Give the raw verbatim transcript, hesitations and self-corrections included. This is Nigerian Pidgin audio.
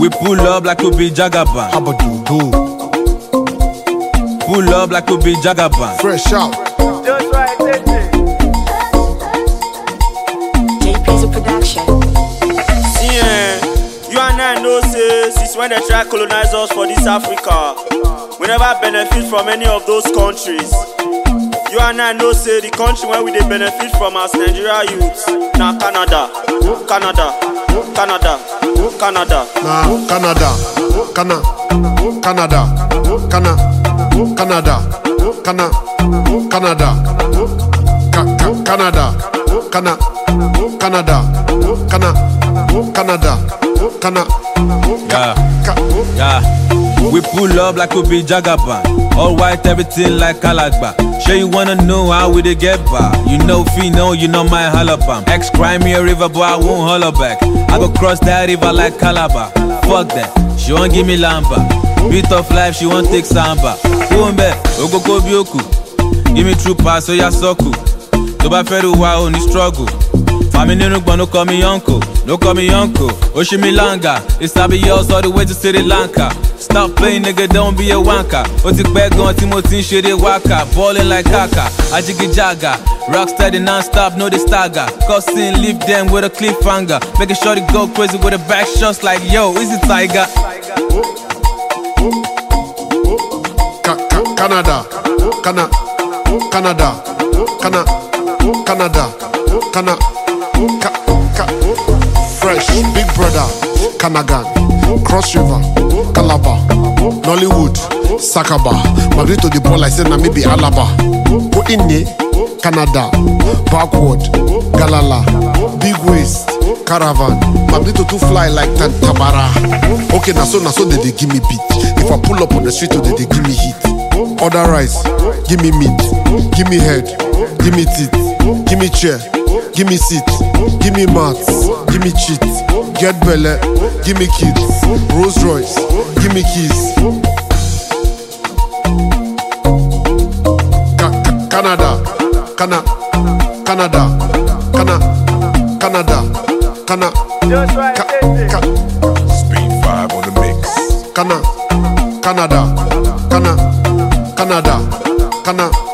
We pull up like we be Jagaban. How about you do? Pull up like we be Jagaban. Fresh out. Just right, J P's a production. See, eh, you and I know, say, since when they try colonize us for this Africa, we never benefit from any of those countries. You and I know, say, the country where we they benefit from as Nigeria youths, now Canada, Canada, Canada, Canada. Nah, Canada, Cana, Canada, Cana, Canada, Cana, Canada, Ca Ca Canada, Cana, Canada, Cana, Canada, Cana, Yeah, Ca yeah. We pull up like we be Jagaban. All white, everything like Kalagba. Sure you wanna know how we dey get by. You know Fino, you know my halabam. Ex cry me a river, but I won't holler back. I go cross that river like Calabar. Fuck that, she won't give me lamba. Beat of life, she won't take samba. Kumbe, Ogoko Bioku. Give me true pass, so ya soku. Toba feru wa oni struggle. Fami ninu gbon, no call me uncle. No call me uncle. Oshimilanga. It's I be yours all the way to Sri Lanka. Stop playing, nigga, don't be a wanker. Oti back on Timothy, shit it waka. Ballin' like Kaka, Ajigi Jaga. Rocksteady non-stop, no they stagger. Cussing, leave them with a cliffhanger. Making sure they go crazy with a back shots like, yo, is it Tiger? Ca Ca Canada, Cana, Canada, Cana, Canada, Cana, Ca Ca Fresh, Big Brother, Kanagan, Cross River, Calabar, Nollywood, Sakaba, Marito the ball I said na maybe Alaba. Go in Canada, Backward, Galala, Big Waist, Caravan, Marito to fly like Tantabara. Okay, na so na so they, they give me beat. If I pull up on the street, they, they give me heat. Order rice, give me meat, give me head, give me teeth, give me chair, give me seat, give me mats, give me cheat, get belly, give me kids, Rolls Royce, give me keys. Ca Ca Canada, Cana, Canada, Cana, Canada, Cana, Just right, Ca Ca Speed five on the mix. Cana, Canada, Cana, Canada, Cana.